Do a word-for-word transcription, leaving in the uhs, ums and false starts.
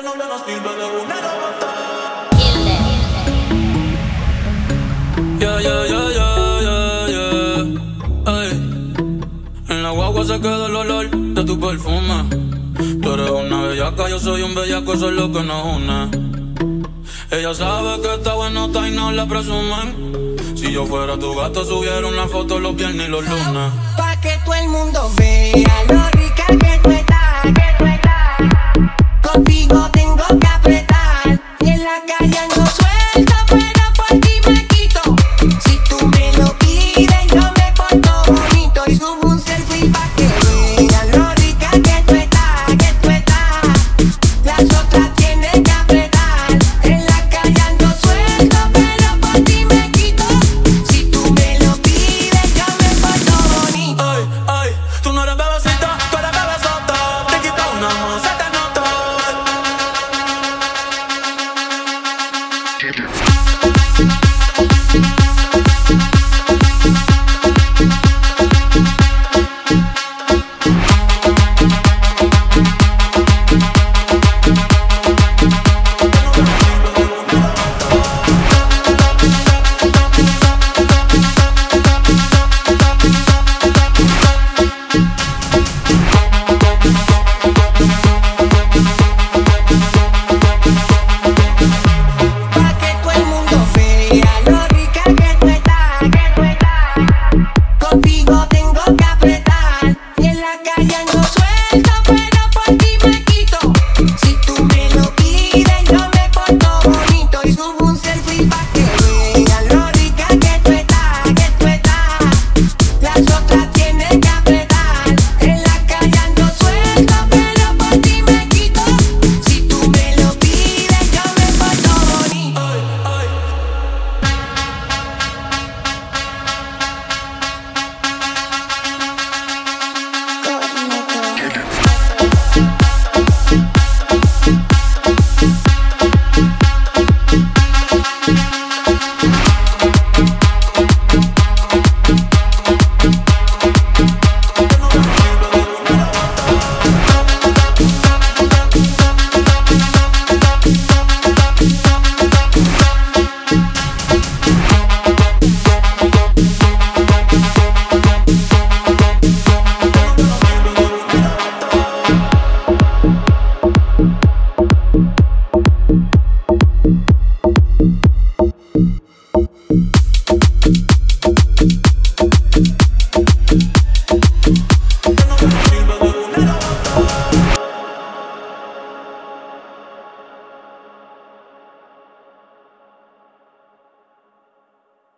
novia no sirve de una levanta. Yeah, yeah, yeah, yeah, yeah, yeah. Ay. En la guagua se queda el olor de tu perfume. Tú eres una bellaca, yo soy un bellaco, eso es lo que nos une. Ella sabe que está bueno y no la presumen. Si yo fuera tu gato, subiera una foto los viernes y los lunes. Pa' que todo el mundo vea lo rica que tú estás, que tú estás. Contigo tengo que